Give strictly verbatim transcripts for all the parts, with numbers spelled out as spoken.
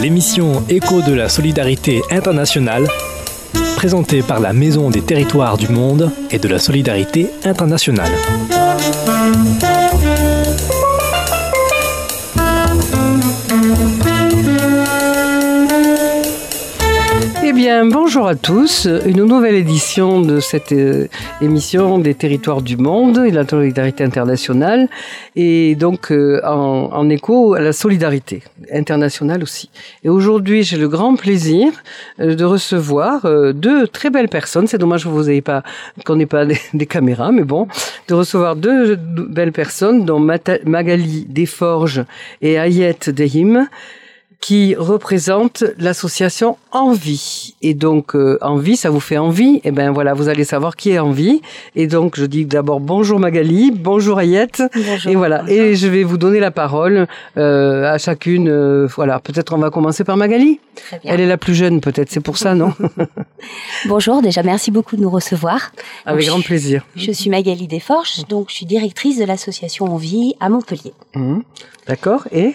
l'émission Écho de la solidarité internationale, présentée par la Maison des territoires du monde et de la solidarité internationale. Eh bien, bonjour à tous. Une nouvelle édition de cette euh, émission des territoires du monde et de la solidarité internationale. Et donc, euh, en, en écho à la solidarité internationale aussi. Et aujourd'hui, j'ai le grand plaisir euh, de recevoir euh, deux très belles personnes. C'est dommage que vous n'ayez pas, qu'on n'ait pas des, des caméras, mais bon, de recevoir deux, deux belles personnes, dont Mata- Magali Desforges et Ayette Dehim, qui représente l'association Envie. Et donc, euh, Envie, ça vous fait envie? Eh ben voilà, vous allez savoir qui est Envie. Et donc, je dis d'abord bonjour Magali, bonjour Ayette. Bonjour. Et voilà, bonjour. Et je vais vous donner la parole euh, à chacune. Euh, voilà, peut-être on va commencer par Magali. Très bien. Elle est la plus jeune, peut-être, c'est pour ça, non? Bonjour, déjà merci beaucoup de nous recevoir. Avec donc, grand plaisir. Je suis Magali Desforges, donc je suis directrice de l'association Envie à Montpellier. Mmh. D'accord, et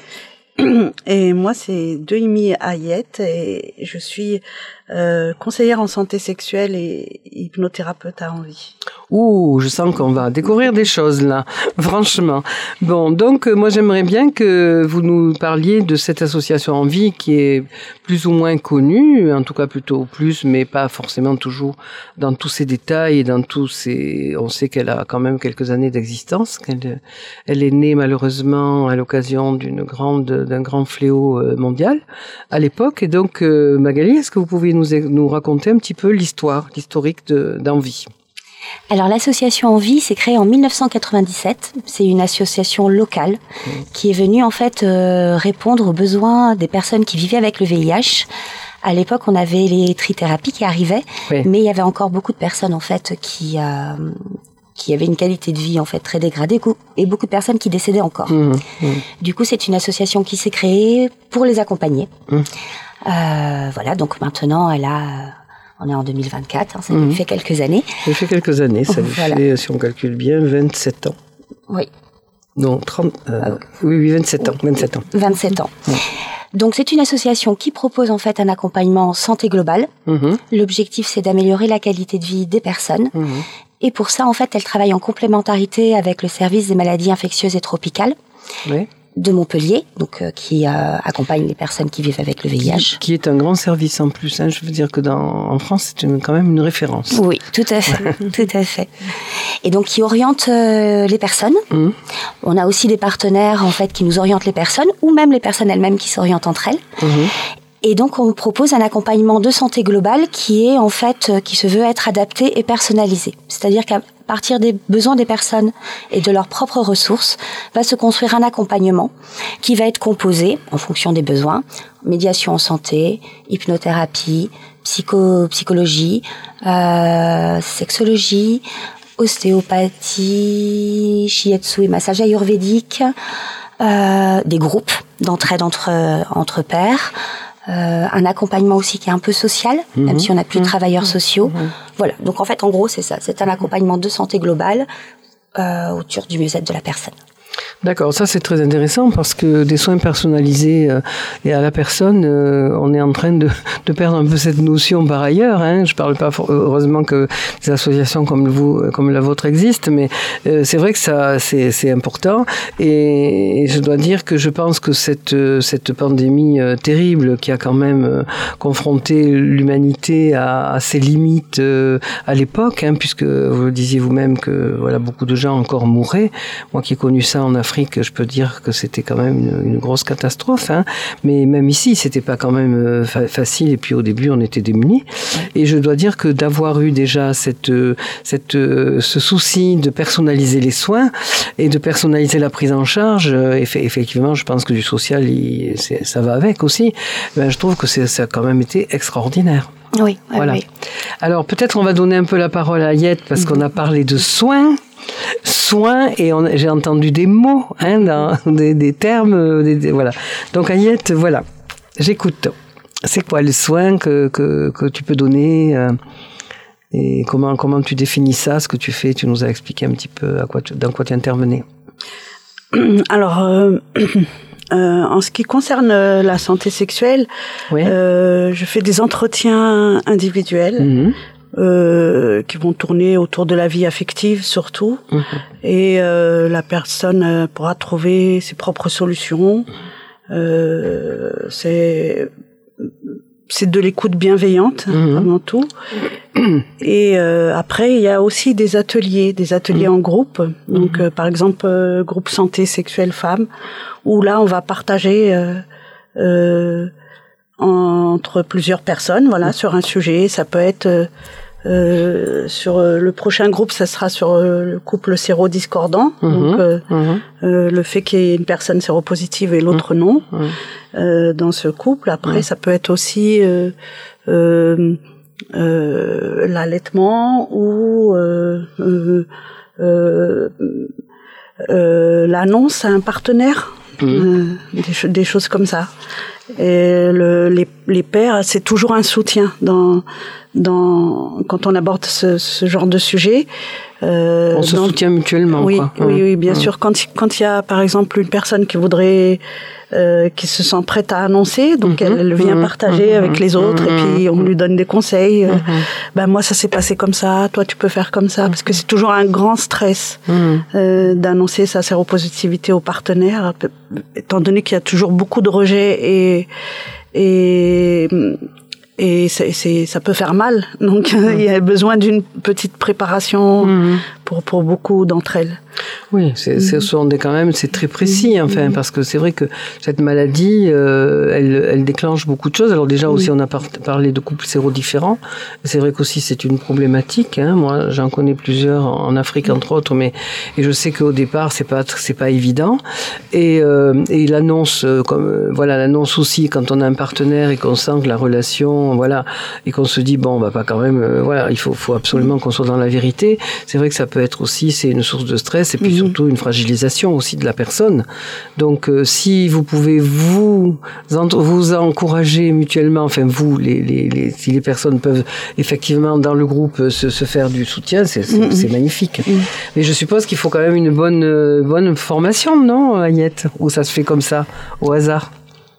Et moi, c'est Dehimi Ayette et je suis euh, conseillère en santé sexuelle et hypnothérapeute à Envie. Ouh, je sens qu'on va découvrir des choses là, franchement. Bon, donc moi j'aimerais bien que vous nous parliez de cette association Envie qui est plus ou moins connue, en tout cas plutôt plus, mais pas forcément toujours dans tous ses détails et dans tous ses... On sait qu'elle a quand même quelques années d'existence, qu'elle elle est née malheureusement à l'occasion d'une grande, d'un grand fléau mondial à l'époque. Et donc Magali, est-ce que vous pouvez nous, nous raconter un petit peu l'histoire, l'historique de, d'Envie? Alors l'association Envie s'est créée en mille neuf cent quatre-vingt-dix-sept. C'est une association locale mmh. qui est venue en fait euh, répondre aux besoins des personnes qui vivaient avec le V I H. À l'époque, on avait les trithérapies qui arrivaient, oui. mais il y avait encore beaucoup de personnes en fait qui euh, qui avaient une qualité de vie en fait très dégradée et beaucoup de personnes qui décédaient encore. Mmh. Mmh. Du coup, c'est une association qui s'est créée pour les accompagner. Mmh. Euh, voilà, donc maintenant, elle a On est en deux mille vingt-quatre, hein, ça mmh. lui fait quelques années. Ça fait quelques années, ça lui voilà. fait, si on calcule bien, vingt-sept ans. Oui. Non, trente, euh, ah, oui, oui, vingt-sept ans, vingt-sept ans. vingt-sept ans. Mmh. Donc, c'est une association qui propose en fait un accompagnement santé globale. Mmh. L'objectif, c'est d'améliorer la qualité de vie des personnes. Mmh. Et pour ça, en fait, elle travaille en complémentarité avec le service des maladies infectieuses et tropicales. Oui. De Montpellier, donc euh, qui euh, accompagne les personnes qui vivent avec le V I H. Qui, qui est un grand service en plus. Hein. Je veux dire que dans, en France, c'est une, quand même une référence. Oui, tout à fait, tout à fait. Et donc qui oriente euh, les personnes. Mmh. On a aussi des partenaires en fait qui nous orientent les personnes, ou même les personnes elles-mêmes qui s'orientent entre elles. Mmh. Et donc, on propose un accompagnement de santé globale qui est, en fait, qui se veut être adapté et personnalisé. C'est-à-dire qu'à partir des besoins des personnes et de leurs propres ressources, va se construire un accompagnement qui va être composé, en fonction des besoins, médiation en santé, hypnothérapie, psycho, psychologie, euh, sexologie, ostéopathie, shiatsu et massage ayurvédique, euh, des groupes d'entraide entre, entre pairs, Euh, un accompagnement aussi qui est un peu social, mmh. même si on n'a plus de travailleurs mmh. sociaux. Mmh. Voilà. Donc en fait, en gros, c'est ça. C'est un accompagnement de santé globale euh, autour du mieux-être de la personne. D'accord, ça c'est très intéressant parce que des soins personnalisés euh, et à la personne, euh, on est en train de, de perdre un peu cette notion par ailleurs. Hein. Je parle pas heureusement que des associations comme vous, comme la vôtre existent, mais euh, c'est vrai que ça c'est, c'est important. Et je dois dire que je pense que cette cette pandémie euh, terrible qui a quand même euh, confronté l'humanité à, à ses limites euh, à l'époque, hein, puisque vous le disiez vous-même que voilà beaucoup de gens encore mouraient. Moi qui ai connu ça en Afrique, je peux dire que c'était quand même une, une grosse catastrophe, hein. Mais même ici, c'était pas quand même fa- facile. Et puis au début, on était démunis. Et je dois dire que d'avoir eu déjà cette, cette, ce souci de personnaliser les soins et de personnaliser la prise en charge, effectivement, je pense que du social, il, c'est, ça va avec aussi. Ben, je trouve que c'est, ça a quand même été extraordinaire. Oui, voilà. Oui. Alors peut-être on va donner un peu la parole à Ayette parce qu'on a parlé de soins. Soins, et on, j'ai entendu des mots, hein, dans, des, des termes, des, des, voilà. Donc Ayette, voilà, j'écoute. C'est quoi le soin que, que, que tu peux donner euh, et comment, comment tu définis ça, ce que tu fais? Tu nous as expliqué un petit peu à quoi tu, dans quoi tu intervenais. Alors, euh, Euh, en ce qui concerne la santé sexuelle, ouais. euh, je fais des entretiens individuels mmh. euh, qui vont tourner autour de la vie affective surtout, mmh. et euh, la personne pourra trouver ses propres solutions. Euh, c'est c'est de l'écoute bienveillante mmh. avant tout. Et euh, après, il y a aussi des ateliers, des ateliers mmh. en groupe. Donc, mmh. euh, par exemple, euh, groupe santé sexuelle femmes, où là, on va partager euh, euh, entre plusieurs personnes, voilà, mmh. sur un sujet. Ça peut être euh, euh, sur euh, le prochain groupe, ça sera sur euh, le couple sérodiscordant, mmh. donc euh, mmh. euh, le fait qu'il y ait une personne séropositive et l'autre mmh. non mmh. euh, dans ce couple. Après, mmh. ça peut être aussi euh, euh, Euh, l'allaitement ou euh, euh, euh, euh, l'annonce à un partenaire, mmh. euh, des, des choses comme ça. Et le, les, les pères, c'est toujours un soutien dans, dans quand on aborde ce, ce genre de sujet. Euh, on se dans, soutient mutuellement. Oui, quoi. oui, mmh. oui, bien mmh. sûr. Quand quand il y a par exemple une personne qui voudrait Euh, qui se sent prête à annoncer, donc mmh, elle, elle vient mmh, partager mmh, avec les autres, mmh, et puis on lui donne des conseils. Mmh. Euh, ben moi ça s'est passé comme ça, toi tu peux faire comme ça, parce que c'est toujours un grand stress mmh. euh, d'annoncer sa séropositivité au partenaire, étant donné qu'il y a toujours beaucoup de rejets et et et c'est, c'est, ça peut faire mal. Donc mmh. il y a besoin d'une petite préparation mmh. pour pour beaucoup d'entre elles. Oui, c'est, mmh. c'est, sont des, quand même, c'est très précis, mmh. enfin, parce que c'est vrai que cette maladie, euh, elle, elle déclenche beaucoup de choses. Alors déjà aussi, oui. on a par, parlé de couples sérodifférents. C'est vrai qu'aussi c'est une problématique. Hein. Moi, j'en connais plusieurs en Afrique mmh. entre autres, mais et je sais qu'au départ, c'est pas c'est pas évident. Et, euh, et l'annonce, comme euh, voilà, l'annonce aussi quand on a un partenaire et qu'on sent que la relation, voilà, et qu'on se dit bon, on va pas quand même, euh, voilà, il faut faut absolument qu'on soit dans la vérité. C'est vrai que ça peut être aussi, c'est une source de stress. Et puis surtout une fragilisation aussi de la personne. Donc euh, si vous pouvez vous vous encourager mutuellement, enfin vous, les, les, les, si les personnes peuvent effectivement dans le groupe se, se faire du soutien, c'est, c'est, mmh. c'est magnifique. Mmh. Mais je suppose qu'il faut quand même une bonne, bonne formation, non, Agnette? Ou ça se fait comme ça, au hasard?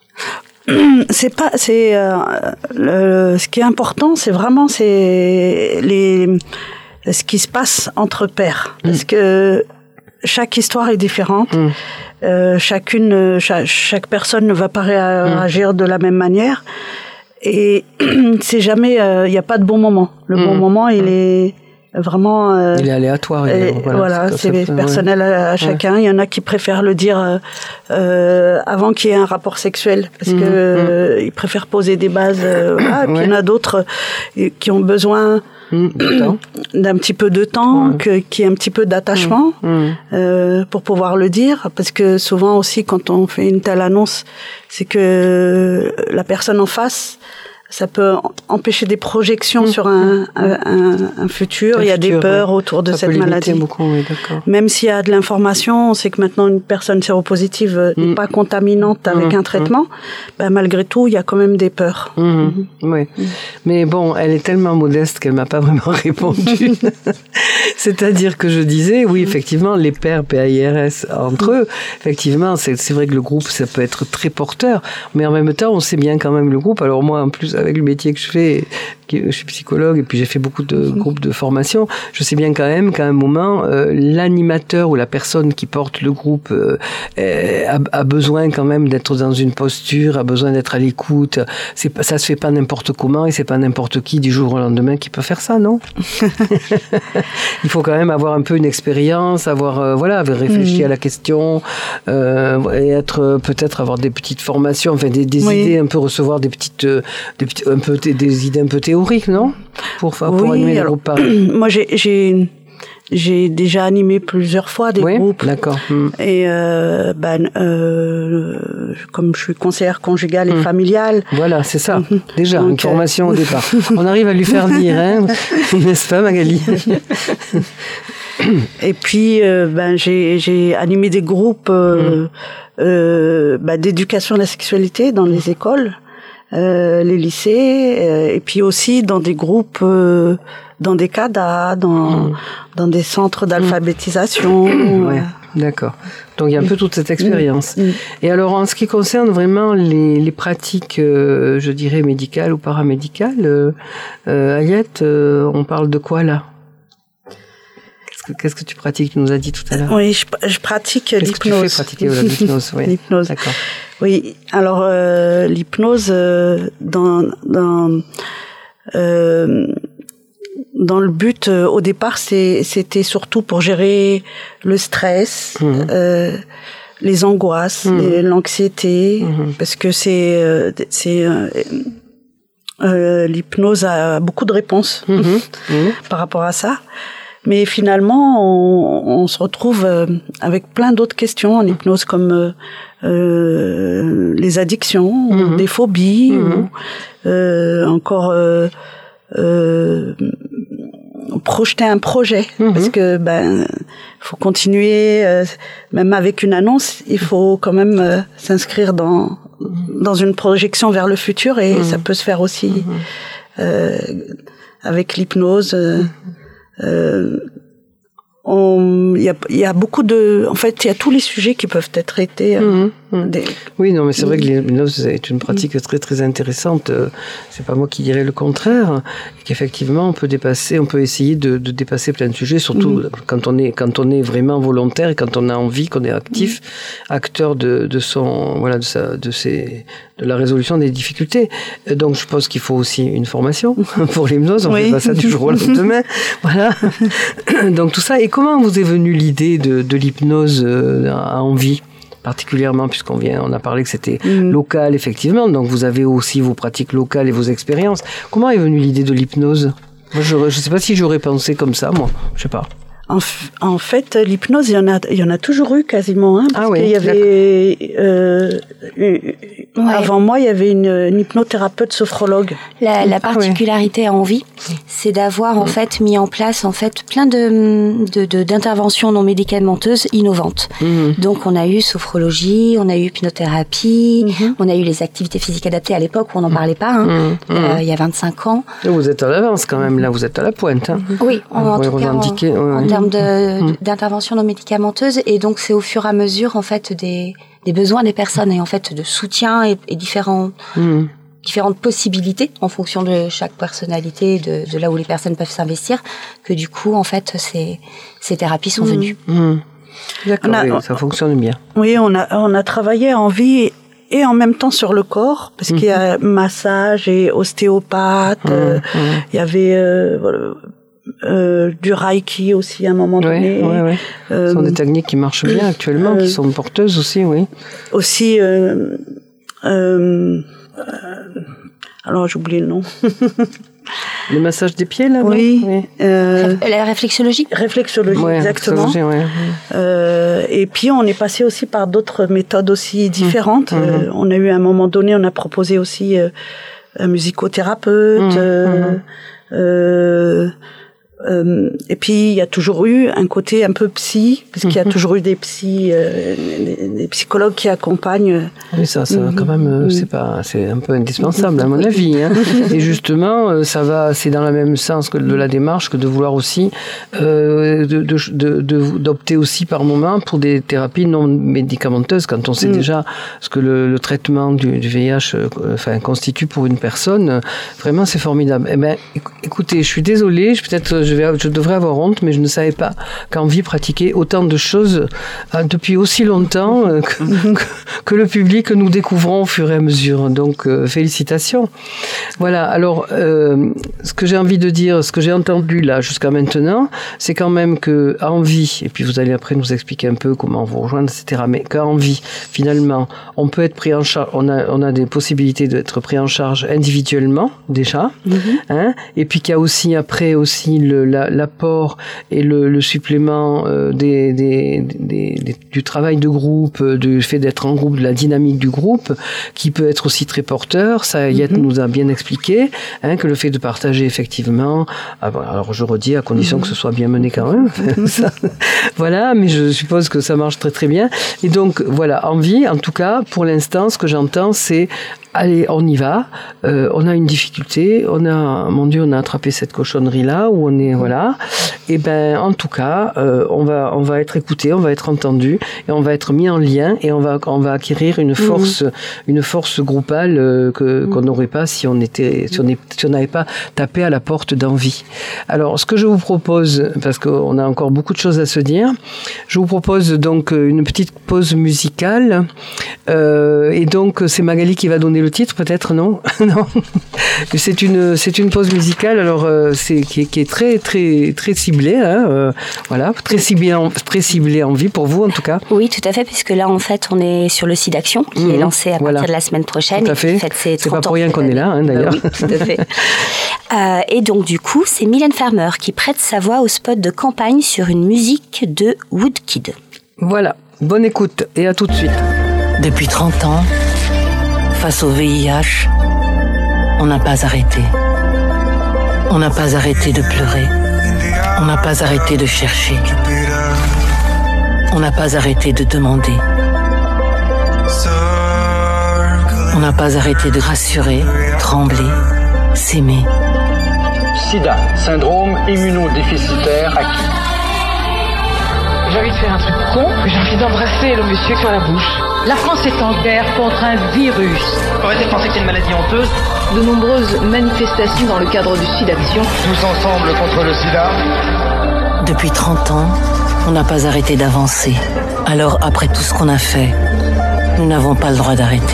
C'est pas, c'est euh, le, ce qui est important, c'est vraiment c'est les ce qui se passe entre pairs, mmh. parce que chaque histoire est différente. Mmh. Euh, chacune, chaque, chaque personne ne va pas réagir mmh. de la même manière. Et c'est jamais, il euh, n'y a pas de bon moment. Le mmh. bon moment, il mmh. est vraiment. Euh, il est aléatoire. Il est, voilà, voilà, c'est, c'est personnel ouais. à, à chacun. Ouais. Il y en a qui préfèrent le dire euh, avant qu'il y ait un rapport sexuel, parce mmh. que euh, ils préfèrent poser des bases. Euh, voilà. Et puis ouais. il y en a d'autres euh, qui ont besoin. Mmh, d'un petit peu de temps, mmh. que, qui est un petit peu d'attachement mmh. euh, pour pouvoir le dire, parce que souvent aussi quand on fait une telle annonce, c'est que la personne en face, ça peut empêcher des projections mmh. sur un, un, un, un futur. Un Il y a futur, des peurs ouais. autour de ça cette maladie. Beaucoup, oui, d'accord. Même s'il y a de l'information, on sait que maintenant une personne séropositive mmh. n'est pas contaminante avec mmh. un traitement. Ben, malgré tout, il y a quand même des peurs. Mmh. Mmh. Oui. Mmh. Mais bon, elle est tellement modeste qu'elle m'a pas vraiment répondu. C'est-à-dire que je disais, oui, effectivement, les pairs P A I R S entre eux, effectivement, c'est, c'est vrai que le groupe, ça peut être très porteur, mais en même temps, on sait bien quand même le groupe. Alors moi, en plus, avec le métier que je fais, je suis psychologue et puis j'ai fait beaucoup de groupes de formation, je sais bien quand même qu'à un moment, euh, l'animateur ou la personne qui porte le groupe euh, a, a besoin quand même d'être dans une posture, a besoin d'être à l'écoute. C'est pas, ça se fait pas n'importe comment et c'est pas n'importe qui du jour au lendemain qui peut faire ça, non? Il faut quand même avoir un peu une expérience, avoir euh, voilà, réfléchi mmh. à la question euh, et être peut-être avoir des petites formations, enfin des, des oui. idées, un peu recevoir des petites, des petites un peu des, des idées un peu théoriques, non? Pour pour oui, animer alors, le groupe pareil. Moi, j'ai j'ai j'ai déjà animé plusieurs fois des oui, groupes. D'accord. Mmh. Et euh, ben euh, comme je suis conseillère conjugale et mmh. familiale. Voilà, c'est ça. Mmh. Déjà donc, une formation euh... au départ. On arrive à lui faire dire, hein, n'est-ce pas, Magali? Et puis, euh, ben j'ai j'ai animé des groupes euh, mmh. euh, ben, d'éducation à la sexualité dans les écoles. Euh, les lycées, euh, et puis aussi dans des groupes, euh, dans des C A D A, dans, mmh. dans des centres d'alphabétisation. Mmh. Ouais. d'accord. Donc il y a un peu toute cette expérience. Mmh. Et alors en ce qui concerne vraiment les, les pratiques, euh, je dirais médicales ou paramédicales, euh, euh, Ayette, euh, on parle de quoi là ? Qu'est-ce que, qu'est-ce que tu pratiques ? Tu nous as dit tout à l'heure. Oui, je, je pratique qu'est-ce l'hypnose. Que tu fais pratiquer voilà, l'hypnose, oui. L'hypnose. D'accord. Oui, alors euh, l'hypnose euh, dans dans euh, dans le but euh, au départ, c'est, c'était surtout pour gérer le stress, mmh. euh, les angoisses, mmh. les, l'anxiété, mmh. parce que c'est euh, c'est euh, euh, l'hypnose a beaucoup de réponses mmh. Mmh. par rapport à ça. Mais finalement, on, on se retrouve avec plein d'autres questions en hypnose, comme euh, euh, les addictions, mmh. des phobies, mmh. ou euh, encore euh, euh, projeter un projet, mmh. parce que ben faut continuer, euh, même avec une annonce, il faut quand même euh, s'inscrire dans dans une projection vers le futur, et mmh. ça peut se faire aussi mmh. euh, avec l'hypnose. Euh, Euh, on, il y a, il y a beaucoup de, en fait, il y a tous les sujets qui peuvent être traités. Euh, mmh, mmh. Des... Oui, non, mais c'est vrai que l'hypnose est une pratique très très intéressante. C'est pas moi qui dirais le contraire. Et qu'effectivement, on peut dépasser, on peut essayer de, de dépasser plein de sujets, surtout mmh. quand on est quand on est vraiment volontaire et quand on a envie, qu'on est actif, mmh. acteur de, de son, voilà, de sa, de ses, de la résolution des difficultés. Donc, je pense qu'il faut aussi une formation pour l'hypnose. On ne oui. fait pas ça du jour au lendemain. Voilà. Donc tout ça. Et comment vous est venue l'idée de, de l'hypnose à Envie, particulièrement, puisqu'on vient, on a parlé que c'était mmh. local, effectivement. Donc vous avez aussi vos pratiques locales et vos expériences. Comment est venue l'idée de l'hypnose ? Moi, je ne sais pas si j'aurais pensé comme ça, moi. Je sais pas. En, f- en fait, l'hypnose, il y en a, il y en a toujours eu quasiment. Hein, parce ah oui, qu'il y avait, euh, une, ouais. avant moi, il y avait une, une hypnothérapeute sophrologue. La, la particularité ah oui. à Envie, c'est d'avoir en fait mis en place en fait plein de, de, de d'interventions non médicamenteuses innovantes. Mm-hmm. Donc, on a eu sophrologie, on a eu hypnothérapie, mm-hmm. on a eu les activités physiques adaptées à l'époque où on n'en parlait pas, hein, mm-hmm. euh, il y a vingt-cinq ans. Vous êtes à l'avance quand même, là, vous êtes à la pointe. Hein. Oui, en, en tout cas, en, ouais, en termes de, mmh. d'intervention non médicamenteuse, et donc c'est au fur et à mesure en fait des, des besoins des personnes et en fait de soutien et, et différents, mmh. différentes possibilités en fonction de chaque personnalité, de, de là où les personnes peuvent s'investir, que du coup en fait ces, ces thérapies sont mmh. venues. Mmh. D'accord, a, oui, ça fonctionne bien. Oui, on a, on a travaillé à Envie et en même temps sur le corps, parce mmh. qu'il y a massage et ostéopathe, mmh. euh, mmh. il y avait euh, voilà, Euh, du Reiki aussi à un moment donné. Oui, oui, oui. Euh, Ce sont des techniques qui marchent bien actuellement, euh, qui sont porteuses aussi, oui. Aussi, euh, euh, alors j'ai oublié le nom. Le massage des pieds, là, oui. oui. Euh, la réflexologie. Réflexologie, ouais, exactement. Réflexologie, ouais. Euh, et puis on est passé aussi par d'autres méthodes aussi différentes. Mmh. Euh, on a eu à un moment donné, on a proposé aussi euh, un musicothérapeute. Mmh. Euh, euh, Euh, et puis il y a toujours eu un côté un peu psy, parce qu'il y a toujours eu des psys, euh, des, des psychologues qui accompagnent. Oui, ça, ça mm-hmm. quand même, euh, c'est pas, c'est un peu indispensable à mon avis. Hein. Et justement, ça va, c'est dans le même sens que de la démarche que de vouloir aussi euh, de, de, de, de, d'opter aussi par moment pour des thérapies non médicamenteuses quand on sait mm. déjà ce que le, le traitement du, du V I H, euh, enfin, constitue pour une personne. Vraiment, c'est formidable. Eh ben, écoutez, je suis désolée, je peut-être Je, vais, je devrais avoir honte, mais je ne savais pas qu'Envie pratiquait autant de choses euh, depuis aussi longtemps euh, que, que, que le public que nous découvrons au fur et à mesure. Donc, euh, félicitations. Voilà, alors, euh, ce que j'ai envie de dire, ce que j'ai entendu là jusqu'à maintenant, c'est quand même que Envie, et puis vous allez après nous expliquer un peu comment vous rejoindre, et cetera, mais qu'Envie, finalement, on peut être pris en charge, on a, on a des possibilités d'être pris en charge individuellement, déjà, mm-hmm. hein, et puis qu'il y a aussi, après aussi, le La, l'apport et le, le supplément euh, des, des, des, des, du travail de groupe, du fait d'être en groupe, de la dynamique du groupe, qui peut être aussi très porteur. Ça, Ayette mm-hmm. nous a bien expliqué, hein, que le fait de partager effectivement, alors je redis, à condition mm-hmm. que ce soit bien mené quand même, ça, voilà, mais je suppose que ça marche très très bien. Et donc, voilà, Envie, en tout cas, pour l'instant, ce que j'entends, c'est allez, on y va. Euh, on a une difficulté. On a, mon Dieu, on a attrapé cette cochonnerie là où on est, voilà. Et ben, en tout cas, euh, on va, on va être écouté, on va être entendu et on va être mis en lien et on va, on va acquérir une force, mmh. une force groupale euh, que qu'on n'aurait pas si on était, si on est, si on n'avait pas tapé à la porte d'envie. Alors, ce que je vous propose, parce qu'on a encore beaucoup de choses à se dire, je vous propose donc une petite pause musicale. Euh, et donc, c'est Magali qui va donner le titre, peut-être, non? Non. C'est une, c'est une pause musicale, alors, euh, c'est, qui est, qui est très, très, très ciblée, hein, euh, voilà, très ciblée en, très ciblée en vie pour vous, en tout cas. Oui, tout à fait, puisque là, en fait, on est sur le site Action, qui mmh, est lancé à voilà. partir de la semaine prochaine. Tout à fait. Et fait c'est pas pour rien qu'on est là, hein, d'ailleurs. Euh, oui, tout à fait. euh, et donc, du coup, c'est Mylène Farmer qui prête sa voix au spot de campagne sur une musique de Woodkid. Voilà, bonne écoute et à tout de suite. Depuis trente ans, face au V I H, on n'a pas arrêté. On n'a pas arrêté de pleurer. On n'a pas arrêté de chercher. On n'a pas arrêté de demander. On n'a pas arrêté de rassurer, trembler, s'aimer. Sida, syndrome immunodéficitaire acquis. J'ai envie de faire un truc con, j'ai envie d'embrasser le monsieur sur la bouche. La France est en guerre contre un virus. Arrêtez de penser que c'est une maladie honteuse. De nombreuses manifestations dans le cadre du SIDAction. Tous ensemble contre le sida. Depuis trente ans, on n'a pas arrêté d'avancer. Alors, après tout ce qu'on a fait, nous n'avons pas le droit d'arrêter.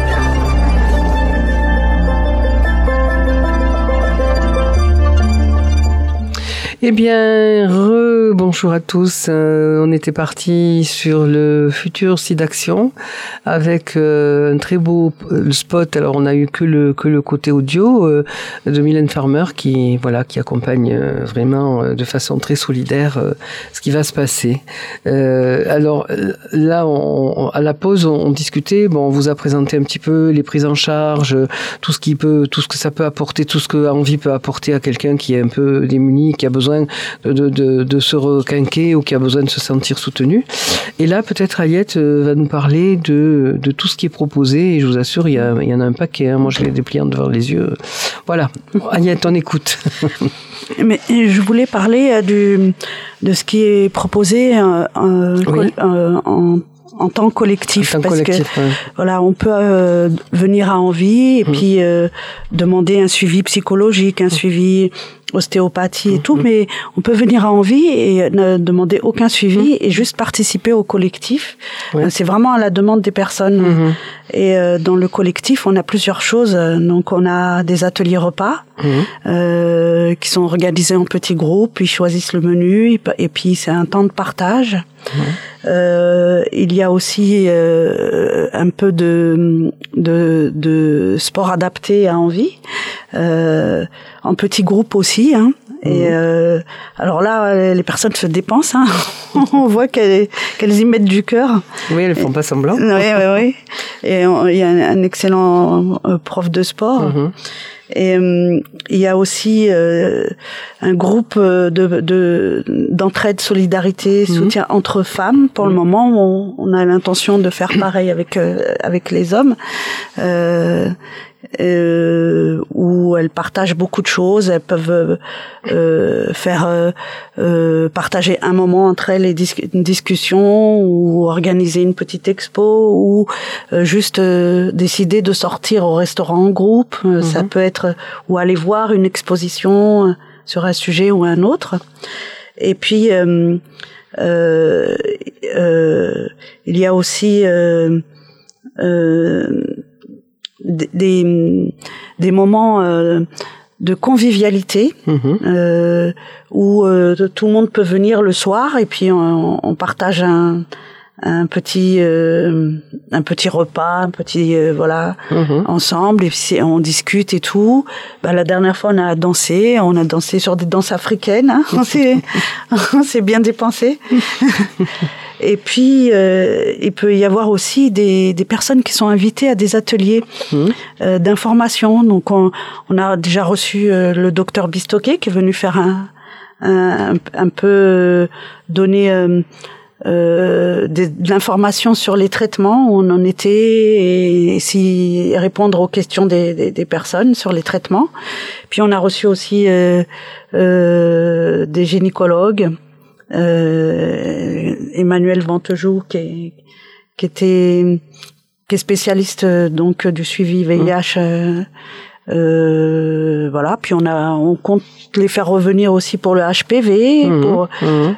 Eh bien, re-bonjour à tous. Euh, on était parti sur le futur SIDAction avec euh, un très beau spot. Alors, on a eu que le que le côté audio euh, de Mylène Farmer qui voilà qui accompagne euh, vraiment euh, de façon très solidaire euh, ce qui va se passer. Euh, alors là, on, à la pause, on, on discutait. Bon, on vous a présenté un petit peu les prises en charge, tout ce qui peut, tout ce que ça peut apporter, tout ce que Envie peut apporter à quelqu'un qui est un peu démuni, qui a besoin De, de, de, de se requinquer ou qui a besoin de se sentir soutenu. Et là, peut-être Aliette va nous parler de, de tout ce qui est proposé. Et je vous assure, il y, a, il y en a un paquet. Hein. Moi, je l'ai déplié devant les yeux. Voilà. Aliette, on écoute. Mais je voulais parler du, de ce qui est proposé euh, oui. euh, en en temps collectif, en temps parce collectif, que ouais. voilà, on peut euh, venir à Envie et mmh. puis euh, demander un suivi psychologique, un mmh. suivi ostéopathie et tout, mmh. mais on peut venir à Envie et ne demander aucun suivi mmh. et juste participer au collectif. Ouais. C'est vraiment à la demande des personnes. Mmh. Et euh, dans le collectif, on a plusieurs choses. Donc, on a des ateliers repas mmh. euh, qui sont organisés en petits groupes. Ils choisissent le menu et puis c'est un temps de partage. Mmh. Euh, il y a aussi euh, un peu de, de, de sport adapté à Envie, euh, en petits groupes aussi. Hein. Mmh. Et euh, alors là, les personnes se dépensent. Hein. On voit qu'elles, qu'elles y mettent du cœur. Oui, elles font pas semblant. Oui, oui, oui. Et on, il y a un, un excellent euh, prof de sport. Mmh. Et euh, il y a aussi euh, un groupe de, de d'entraide, solidarité, mmh. soutien entre femmes. Pour mmh. le moment, on, on a l'intention de faire pareil avec euh, avec les hommes. Euh, Euh, où elles partagent beaucoup de choses, elles peuvent euh, faire euh, euh, partager un moment entre elles et dis- une discussion ou organiser une petite expo ou euh, juste euh, décider de sortir au restaurant en groupe, euh, mm-hmm. ça peut être ou aller voir une exposition euh, sur un sujet ou un autre. Et puis euh, euh, euh, il y a aussi euh, euh, des des moments euh, de convivialité mmh. euh, où euh, tout le monde peut venir le soir et puis on, on partage un un petit euh, un petit repas, un petit euh, voilà mmh. ensemble et puis on discute et tout. Bah, la dernière fois on a dansé, on a dansé sur des danses africaines, hein. on s'est on s'est bien dépensé. Et puis, euh, il peut y avoir aussi des, des personnes qui sont invitées à des ateliers mmh. euh, d'information. Donc, on, on a déjà reçu euh, le docteur Bistoquet qui est venu faire un, un, un peu donner euh, euh, de, de l'information sur les traitements, où on en était, et, et si répondre aux questions des, des, des personnes sur les traitements. Puis on a reçu aussi euh, euh, des gynécologues, euh, Emmanuel Ventejoux qui est, qui était qui est spécialiste donc du suivi V I H. Euh, euh, voilà. Puis on a, on compte les faire revenir aussi pour le H P V. Mmh, pour, mmh.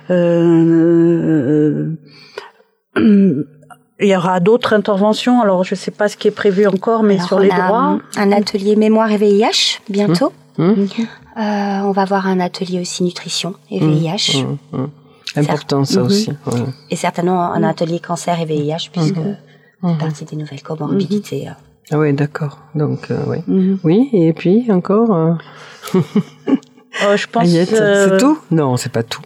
Euh, euh, il y aura d'autres interventions. Alors je sais pas ce qui est prévu encore, mais alors sur les droits. Un atelier mémoire et V I H bientôt. Mmh. Mmh. Euh, on va avoir un atelier aussi nutrition et V I H. Mmh. Mmh. Important ça mmh. aussi. Ouais. Et certainement un atelier cancer et V I H puisque mmh. c'est partie des nouvelles comorbidités. Mmh. Ah oui, d'accord. Donc, euh, oui. Mm-hmm. Oui, et puis encore... Euh... oh, je pense... Agnès, euh... c'est tout ? Non, c'est pas tout.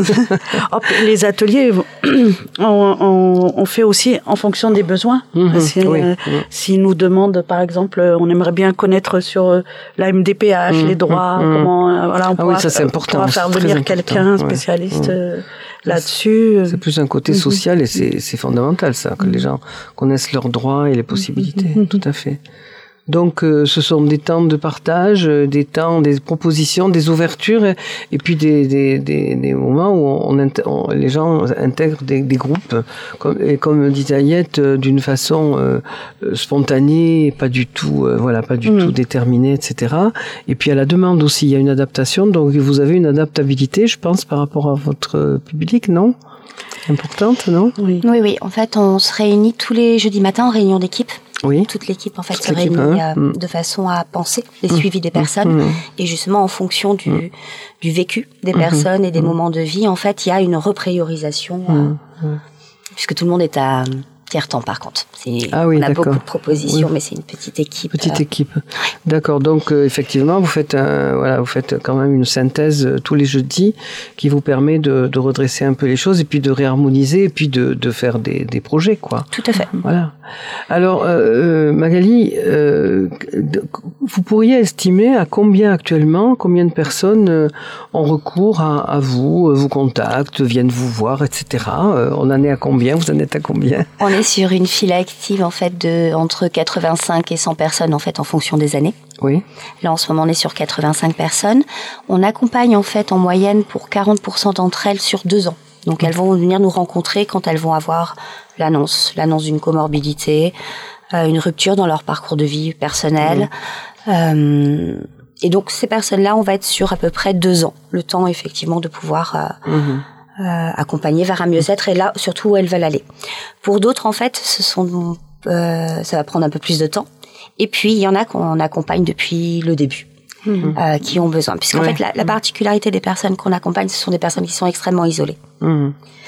oh, les ateliers, on, on, on fait aussi en fonction des besoins. Mm-hmm. Si, oui. euh, mm-hmm. S'ils nous demandent, par exemple, on aimerait bien connaître sur la M D P H, mm-hmm. les droits, mm-hmm. comment... Euh, voilà, on ah pourra, oui, ça c'est important. On pourra faire venir quelqu'un, un spécialiste... Ouais. Euh, là-dessus. C'est plus un côté social et c'est, c'est fondamental ça, que les gens connaissent leurs droits et les possibilités, tout à fait. Donc euh, ce sont des temps de partage, des temps, des propositions, des ouvertures et, et puis des, des, des, des moments où on, on, on, les gens intègrent des, des groupes comme, et comme disait Ayette, d'une façon euh, spontanée, pas du tout, euh, voilà, pas du mmh. tout déterminée, et cetera. Et puis à la demande aussi, il y a une adaptation, donc vous avez une adaptabilité, je pense, par rapport à votre public, non ? Importante, non ? Oui. oui, oui. En fait, on se réunit tous les jeudis matins en réunion d'équipe. Oui. Toute l'équipe en fait Toute se réunit hein. euh, de façon à penser les mmh. suivis des personnes mmh. et justement en fonction du mmh. du vécu des mmh. personnes et des mmh. moments de vie, en fait, il y a une repriorisation mmh. euh, puisque tout le monde est à tiers-temps par contre. C'est, ah oui, on a d'accord. beaucoup de propositions, oui. mais c'est une petite équipe. Petite euh, équipe. D'accord. Donc euh, effectivement, vous faites un, voilà, vous faites quand même une synthèse euh, tous les jeudis qui vous permet de, de redresser un peu les choses et puis de réharmoniser et puis de, de faire des, des projets, quoi. Tout à fait. Voilà. Alors euh, Magali, euh, vous pourriez estimer à combien actuellement, combien de personnes euh, ont recours à, à vous, euh, vous contactent, viennent vous voir, et cetera. Euh, on en est à combien ? Vous en êtes à combien ? On est sur une file active en fait de entre quatre-vingt-cinq et cent personnes en fait en fonction des années. Oui. Là en ce moment on est sur quatre-vingt-cinq personnes. On accompagne en fait en moyenne pour quarante pour cent d'entre elles sur deux ans. Donc elles vont venir nous rencontrer quand elles vont avoir l'annonce, l'annonce d'une comorbidité, euh, une rupture dans leur parcours de vie personnel. Mmh. Euh, et donc ces personnes-là, on va être sur à peu près deux ans, le temps effectivement de pouvoir euh, mmh. euh, accompagner vers un mieux-être et là surtout où elles veulent aller. Pour d'autres en fait, ce sont, euh, ça va prendre un peu plus de temps. Et puis il y en a qu'on accompagne depuis le début. Mmh. Euh, qui ont besoin. Puisqu'en ouais. fait, la, la particularité des personnes qu'on accompagne, ce sont des personnes qui sont extrêmement isolées. Mmh.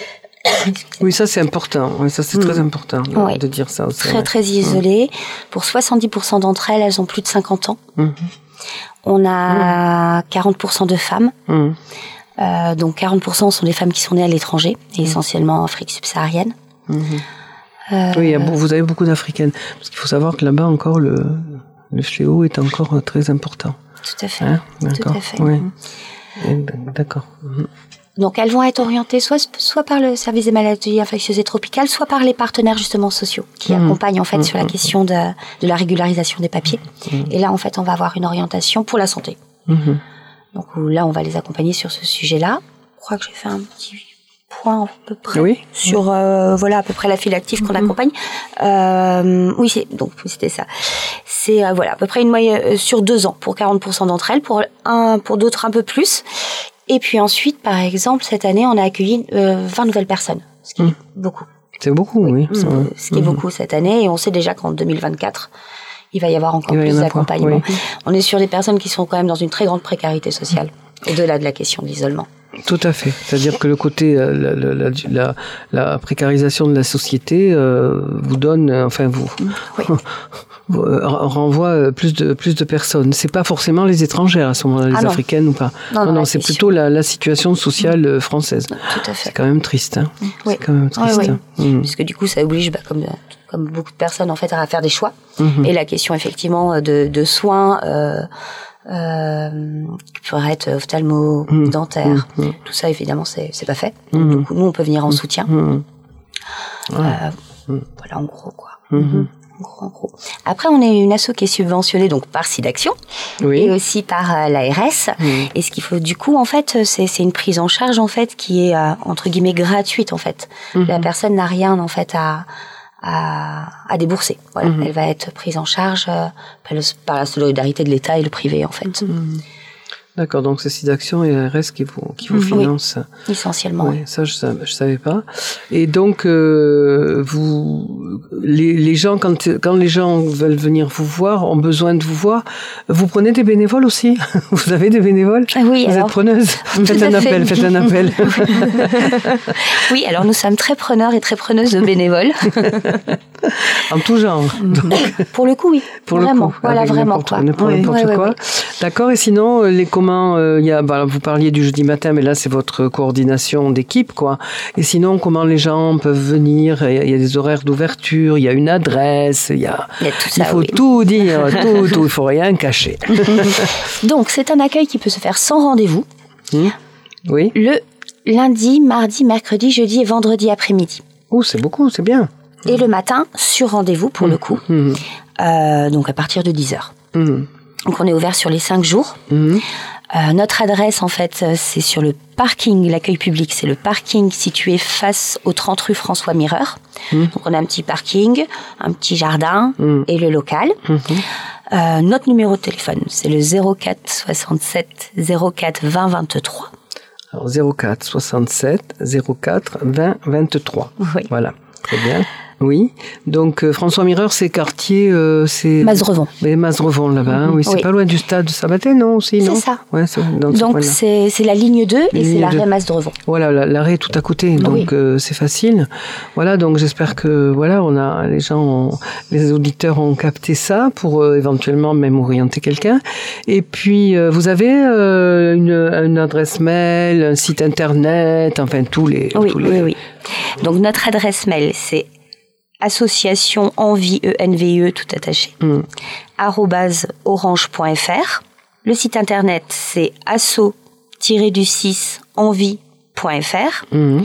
Oui, ça c'est important. Oui, ça c'est mmh. très important de, ouais. de dire ça aussi. Très, ouais. très isolées. Mmh. Pour soixante-dix pour cent d'entre elles, elles ont plus de cinquante ans. Mmh. On a mmh. quarante pour cent de femmes. Mmh. Euh, donc quarante pour cent sont des femmes qui sont nées à l'étranger, et mmh. essentiellement en Afrique subsaharienne. Mmh. Euh, oui, vous avez beaucoup d'Africaines. Parce qu'il faut savoir que là-bas encore, le, le fléau est encore très important. Tout à fait. Hein, d'accord. Tout à fait. Oui. D'accord. Donc elles vont être orientées soit soit par le service des maladies infectieuses et tropicales, soit par les partenaires justement sociaux qui mmh. accompagnent en fait mmh. sur la question de, de la régularisation des papiers. Mmh. Et là en fait on va avoir une orientation pour la santé. Mmh. Donc là on va les accompagner sur ce sujet-là. Je crois que j'ai fait un petit point à peu près oui. sur euh, voilà à peu près la file active qu'on mmh. accompagne. Euh, oui c'est donc c'était ça. C'est euh, voilà à peu près une moyenne euh, sur deux ans pour quarante pour cent d'entre elles, pour un pour d'autres un peu plus. Et puis ensuite, par exemple, cette année, on a accueilli euh, vingt nouvelles personnes, ce qui mmh. est beaucoup. C'est beaucoup, oui. oui. Mmh. Ce qui est mmh. beaucoup cette année, et on sait déjà qu'en deux mille vingt-quatre, il va y avoir encore il plus d'accompagnement. Oui. On est sur des personnes qui sont quand même dans une très grande précarité sociale, mmh. au-delà de la question de l'isolement. Tout à fait. C'est-à-dire que le côté, la, la, la, la, la précarisation de la société euh, vous donne, enfin vous, oui. renvoie plus de plus de personnes. C'est pas forcément les étrangères à ce moment-là, les ah africaines ou pas. Non, non, non, non c'est plutôt la, la situation sociale mmh. française. Tout à fait. C'est quand même triste. Hein. Oui. C'est quand même triste. Oui, oui. Mmh. Parce que du coup, ça oblige, bah, comme comme beaucoup de personnes en fait, à faire des choix. Mmh. Et la question effectivement de, de soins. Euh, euh, qui pourrait être ophtalmo, mmh. dentaire. Mmh. Tout ça, évidemment, c'est, c'est pas fait. Donc, mmh. du coup, nous, on peut venir en soutien. Mmh. Euh, mmh. Voilà, en gros, quoi. Mmh. En gros, en gros. Après, on est une asso qui est subventionnée donc par SIDAction oui. et aussi par euh, l'A R S. Mmh. Et ce qu'il faut, du coup, en fait, c'est, c'est une prise en charge en fait qui est euh, entre guillemets gratuite en fait. Mmh. La personne n'a rien en fait à à, à débourser. Voilà, mmh. elle va être prise en charge euh, par, le, par la solidarité de l'État et le privé en fait. Mmh. D'accord, donc c'est SIDAction et l'A R S qui vous, qui vous oui, financent. Essentiellement. Oui, ça je savais, je savais pas. Et donc euh, vous, les, les gens quand quand les gens veulent venir vous voir, ont besoin de vous voir, vous prenez des bénévoles aussi. Vous avez des bénévoles. Oui. Vous alors, êtes preneuse. Faites un appel, faites un appel. Oui, alors nous sommes très preneurs et très preneuses de bénévoles. En tout genre. Donc, pour le coup, oui. Pour vraiment. Le coup, voilà, vraiment. N'importe, n'importe, oui. n'importe quoi. Oui, oui. D'accord. Et sinon, les comment il y a, bah, vous parliez du jeudi matin, mais là c'est votre coordination d'équipe, quoi. Et sinon, comment les gens peuvent venir? Il y a, il y a des horaires d'ouverture, il y a une adresse, il y a, il, y a tout ça, il faut oui. tout dire, tout, tout, il faut rien cacher. Donc c'est un accueil qui peut se faire sans rendez-vous. Mmh. Oui. Le lundi, mardi, mercredi, jeudi et vendredi après-midi. Oh, c'est beaucoup, c'est bien. Et le matin, sur rendez-vous pour mmh. le coup. Mmh. Euh, donc à partir de dix heures. Mmh. Donc on est ouvert sur les cinq jours. Mmh. Euh, notre adresse, en fait, c'est sur le parking, l'accueil public, c'est le parking situé face aux trente rue François Mireur. Mmh. Donc, on a un petit parking, un petit jardin mmh. et le local. Mmh. Euh, notre numéro de téléphone, c'est le zéro quatre soixante-sept zéro quatre vingt vingt-trois. Alors, zéro quatre soixante-sept zéro quatre vingt vingt-trois. Oui. Voilà, très bien. Oui, donc euh, François Mireur, c'est quartier, euh, c'est Mazerevon. Mais Mazerevon là-bas, hein, oui, c'est oui. pas loin du stade Sabaté, non aussi, non. C'est ça. Ouais, c'est dans donc ce c'est c'est la ligne deux et ligne c'est l'arrêt Mazerevon. Voilà, l'arrêt est tout à côté, donc oui. euh, c'est facile. Voilà, donc j'espère que voilà, on a les gens, ont, les auditeurs ont capté ça pour euh, éventuellement même orienter quelqu'un. Et puis euh, vous avez euh, une, une adresse mail, un site internet, enfin tous les. Oui, tous les... oui, oui. Donc notre adresse mail c'est association envie e n v e tout attaché mm. arobase orange point f r. Le site internet c'est asso du six envie point f r. Mm.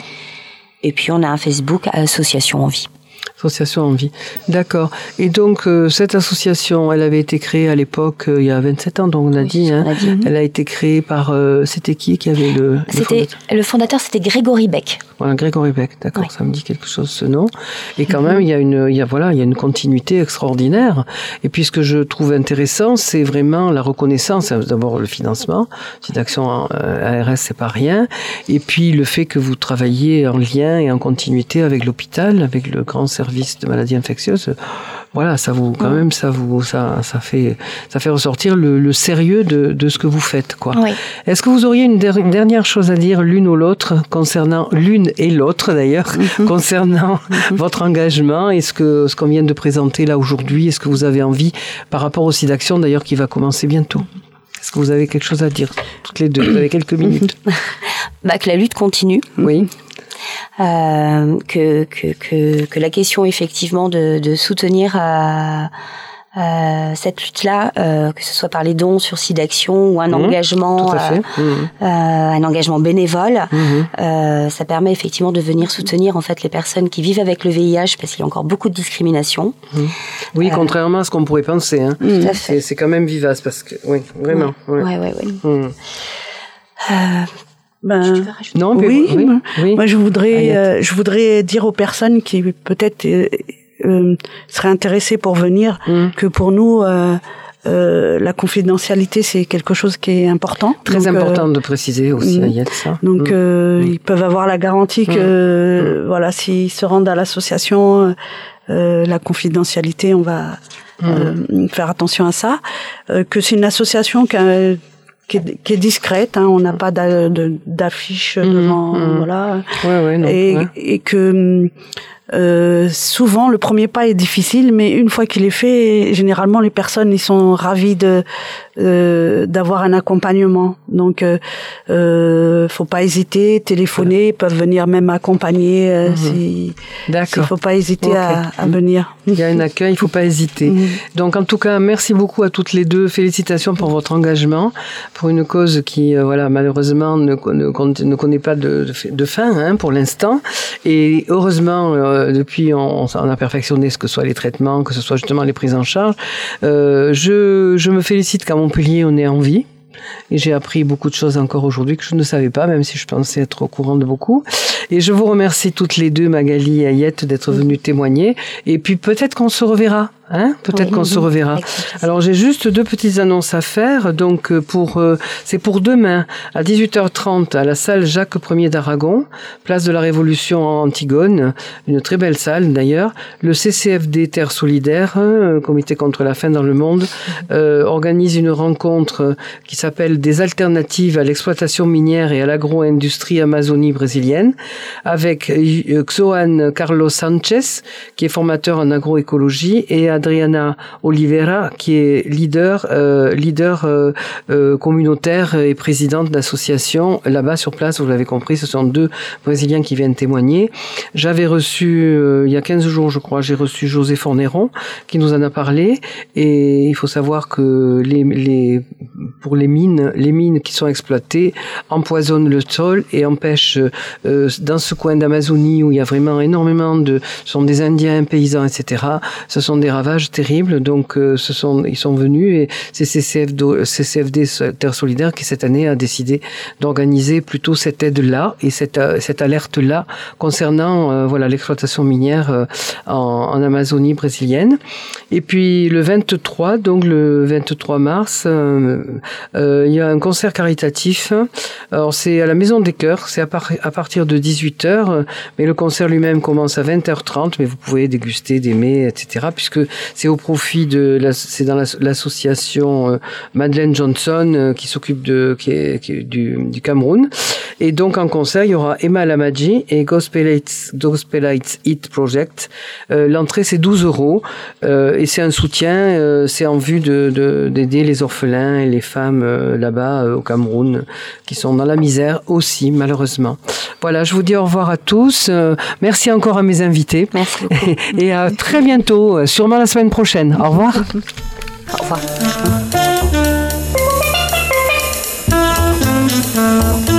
Et puis on a un Facebook association envie. Association Envie. D'accord. Et donc, euh, cette association, elle avait été créée à l'époque, euh, il y a vingt-sept ans, donc on a oui, dit. Hein, on a dit. Elle a été créée par... Euh, c'était qui qui avait le... C'était, le fondateur, le fondateur c'était Grégory Beck. Voilà, Grégory Beck, d'accord. Oui. Ça me dit quelque chose, ce nom. Et quand mm-hmm. même, il y a une, il y a, voilà, il y a une continuité extraordinaire. Et puis, ce que je trouve intéressant, c'est vraiment la reconnaissance. D'abord, le financement. SIDAction euh, A R S, c'est pas rien. Et puis, le fait que vous travaillez en lien et en continuité avec l'hôpital, avec le grand service de maladies infectieuses, voilà, ça vous quand même ça vous ça ça fait ça fait ressortir le, le sérieux de de ce que vous faites, quoi. Oui. Est-ce que vous auriez une, der- une dernière chose à dire l'une ou l'autre concernant l'une et l'autre d'ailleurs mm-hmm. concernant mm-hmm. votre engagement et ce que ce qu'on vient de présenter là aujourd'hui, est-ce que vous avez envie par rapport au SIDAction d'ailleurs qui va commencer bientôt? Est-ce que vous avez quelque chose à dire toutes les deux? Vous avez quelques minutes. Bah que la lutte continue. Oui. Euh, que, que, que, que la question effectivement de, de soutenir euh, euh, cette lutte-là, euh, que ce soit par les dons sur SIDAction ou un mmh, engagement, tout à fait. Euh, mmh. euh, un engagement bénévole, mmh. euh, ça permet effectivement de venir soutenir en fait les personnes qui vivent avec le V I H parce qu'il y a encore beaucoup de discrimination. Mmh. Oui, euh, contrairement à ce qu'on pourrait penser, hein. Tout à fait. C'est, c'est quand même vivace parce que, oui, vraiment. Oui, oui, oui. oui. Mmh. Euh, Ben, non, mais oui, oui, oui. Moi, je voudrais, euh, je voudrais dire aux personnes qui peut-être euh, euh, seraient intéressées pour venir mm. que pour nous, euh, euh, la confidentialité, c'est quelque chose qui est important. Très donc, important euh, de préciser aussi, mm, Ayette, ça. Donc, mm. euh, mm. ils peuvent avoir la garantie que, mm. voilà, s'ils se rendent à l'association, euh, la confidentialité, on va mm. euh, faire attention à ça. Euh, que c'est une association qui a Qui est, qui est discrète, hein, on n'a pas d'a, de, d'affiche mmh, devant, mmh. voilà. Ouais, ouais, non, et, ouais. et que Euh, souvent, le premier pas est difficile, mais une fois qu'il est fait, généralement, les personnes, ils sont ravis de euh, d'avoir un accompagnement. Donc, euh, euh, faut pas hésiter, téléphoner, ils peuvent venir même accompagner. Euh, mmh. si, D'accord. Il faut pas hésiter okay. à, à venir. Il y a un accueil, il faut pas hésiter. Mmh. Donc, en tout cas, merci beaucoup à toutes les deux. Félicitations pour votre engagement, pour une cause qui, euh, voilà, malheureusement, ne, ne, ne connaît pas de, de, de fin hein, pour l'instant. Et heureusement, euh, depuis, on, on a perfectionné ce que soient les traitements, que ce soit justement les prises en charge. Euh, je, je me félicite qu'à Montpellier, on est en vie. Et j'ai appris beaucoup de choses encore aujourd'hui que je ne savais pas, même si je pensais être au courant de beaucoup. Et je vous remercie toutes les deux, Magali et Ayette, d'être venues témoigner. Et puis peut-être qu'on se reverra. Hein, peut-être oui, qu'on oui, se reverra. Alors j'ai juste deux petites annonces à faire. Donc pour euh, c'est pour demain à dix-huit heures trente à la salle Jacques Ier d'Aragon, place de la Révolution en Antigone, une très belle salle d'ailleurs. Le C C F D Terre Solidaire, euh, Comité contre la faim dans le monde, euh, organise une rencontre qui s'appelle Des alternatives à l'exploitation minière et à l'agro-industrie Amazonie brésilienne, avec euh, Xoan Carlos Sanchez, qui est formateur en agroécologie, et Adriana Oliveira, qui est leader, euh, leader euh, euh, communautaire et présidente d'association là-bas sur place. Vous l'avez compris, ce sont deux Brésiliens qui viennent témoigner. J'avais reçu, euh, il y a quinze jours, je crois, j'ai reçu José Forneron, qui nous en a parlé. Et il faut savoir que les, les, pour les mines, les mines qui sont exploitées empoisonnent le sol et empêchent, euh, dans ce coin d'Amazonie où il y a vraiment énormément de, ce sont des Indiens, paysans, et cetera. Ce sont des ravages terribles, donc euh, ce sont, ils sont venus et c'est C C F D, C C F D Terre Solidaire qui cette année a décidé d'organiser plutôt cette aide-là et cette, cette alerte-là concernant euh, voilà l'exploitation minière euh, en, en Amazonie brésilienne. Et puis le vingt-trois, donc le vingt-trois mars, euh, euh, il y a un concert caritatif. Alors c'est à la Maison des Chœurs, c'est à, par, à partir de dix-huit heures, mais le concert lui-même commence à vingt heures trente, mais vous pouvez déguster des mets, et cetera, puisque c'est au profit de la, c'est dans l'association euh, Madeleine Johnson euh, qui s'occupe de qui est, qui est du, du Cameroun. Et donc en concert il y aura Emma Lamadji et Gospelites Gospelites Hit Project. Euh, l'entrée c'est douze euros euh, et c'est un soutien, euh, c'est en vue de, de d'aider les orphelins et les femmes euh, là-bas euh, au Cameroun qui sont dans la misère aussi malheureusement. Voilà, je vous dis au revoir à tous. Euh, merci encore à mes invités. Merci beaucoup. Et à très bientôt, sûrement la semaine prochaine. Au revoir. Au revoir.